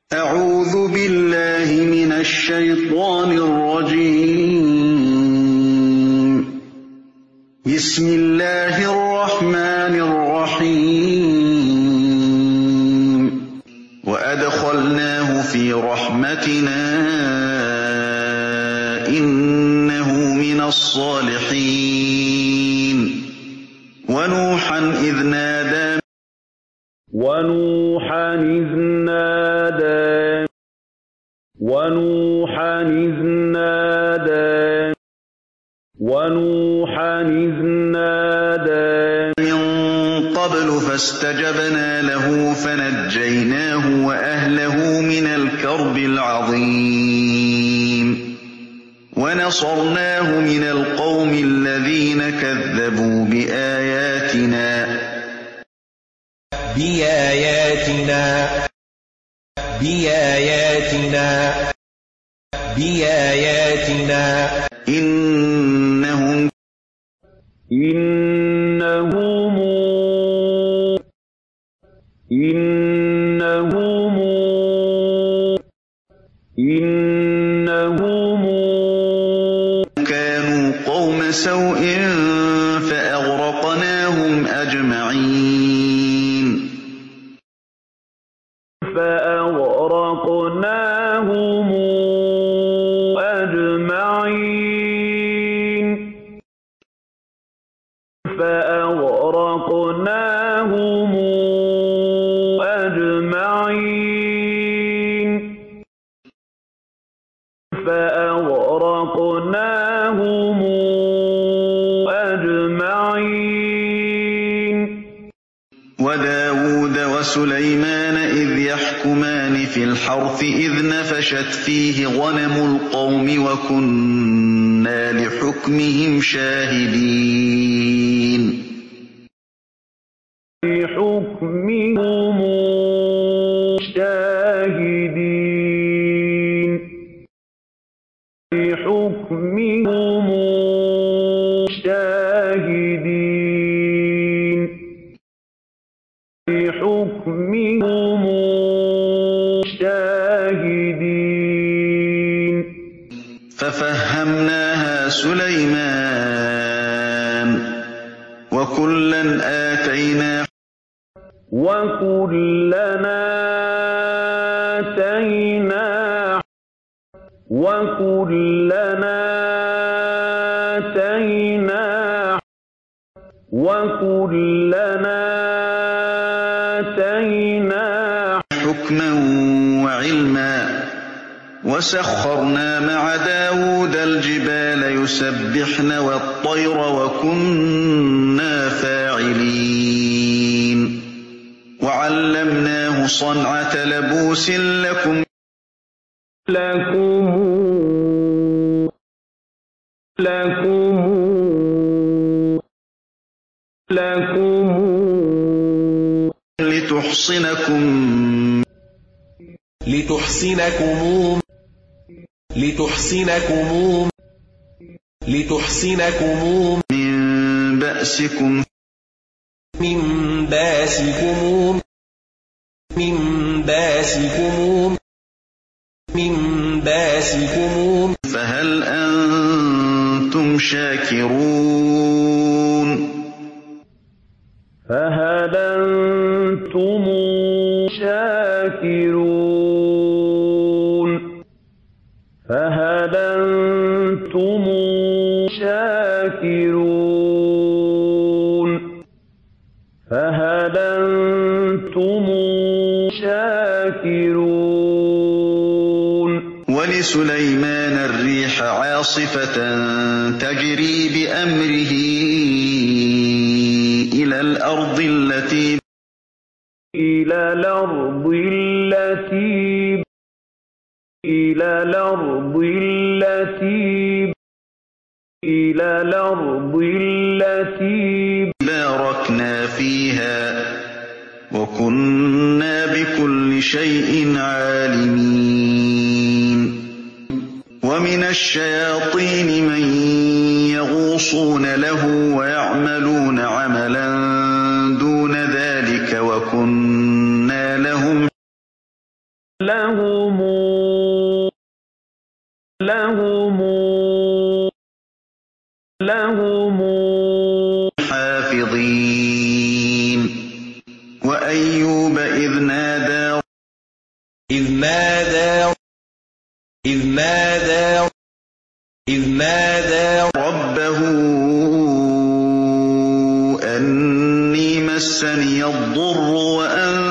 أعوذ بالله من الشيطان الرجيم. بسم الله الرحمن الرحيم. وأدخلناه في رحمتنا إنه من الصالحين. ونوحا إذ نادى من قبل فاستجبنا له فنجيناه وأهله من الكرب العظيم. ونصرناه من القوم الذين كذبوا بآياتنا إنهم كانوا قوم سوء فأغرقناهم أجمعين. وداود وسليمان إذ يحكمان في الحرث إذ نفشت فيه غنم القوم وكنا لحكمهم شاهدين. ففهمناها سليمان وكلا آتينا حكما وعلما. وسخرنا مع داود الجبال يسبحن والطير وكنا فاعلين. وعلمناه صنعة لبوس لكم لتحصنكم من بأسكم فهل أنتم شاكرون؟ ولسليمان الريح عاصفة تجري بأمره إلى الأرض التي باركنا فيها وكنا بكل شيء عالمين. ومن الشياطين من يغوصون له ويعملون عملا دون ذلك وكنا لهم لهم لهم لهم حافظين وأيوب إذ نادى ربه أني مسني الضر وأنت